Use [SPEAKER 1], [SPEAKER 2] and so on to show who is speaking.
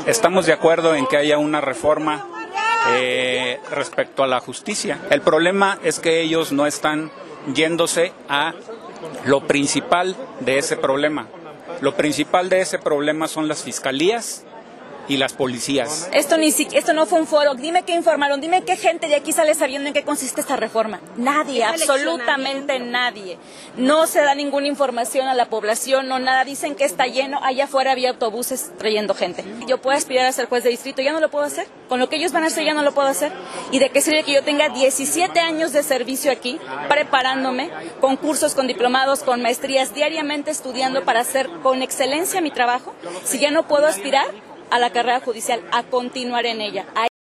[SPEAKER 1] Estamos de acuerdo en que haya una reforma respecto a la justicia. El problema es que ellos no están yéndose a lo principal de ese problema. Lo principal de ese problema son las fiscalías y las policías.
[SPEAKER 2] Esto no fue un foro. Dime qué informaron, dime qué gente de aquí sale sabiendo en qué consiste esta reforma. Nadie, absolutamente nadie. No se da ninguna información a la población, no nada. Dicen que está lleno, allá afuera había autobuses trayendo gente. Yo puedo aspirar a ser juez de distrito, ya no lo puedo hacer. Con lo que ellos van a hacer ya no lo puedo hacer. ¿Y de qué sirve que yo tenga 17 años de servicio aquí, preparándome, con cursos, con diplomados, con maestrías, diariamente estudiando para hacer con excelencia mi trabajo, si ya no puedo aspirar a la carrera judicial, a continuar en ella?